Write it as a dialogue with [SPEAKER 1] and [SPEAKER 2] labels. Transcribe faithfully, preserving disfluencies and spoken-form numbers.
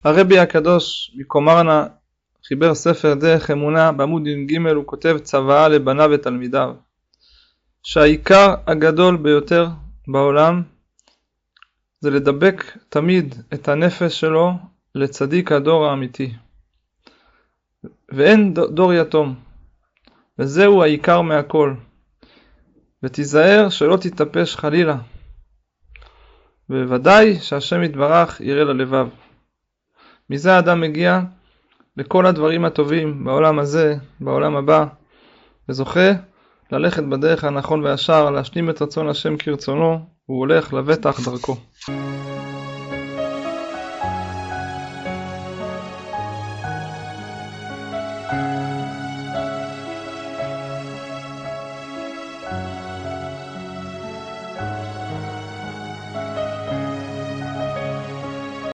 [SPEAKER 1] הרבי הקדוש מקומרנה חיבר ספר דרך אמונה בעמוד י"ג, הוא כותב צוואה לבניו ותלמידיו, שהעיקר הגדול ביותר בעולם זה לדבק תמיד את הנפש שלו לצדיק הדור האמיתי, ואין דור יתום, וזהו העיקר מהכל. ותיזהר שלא תתאפש חלילה, ובוודאי שהשם יתברך יראה ללבב. מזה האדם מגיע לכל הדברים הטובים בעולם הזה, בעולם הבא, וזוכה ללכת בדרך הנכון והישר, להשלים את רצון השם כרצונו, והוא הולך לבטח דרכו.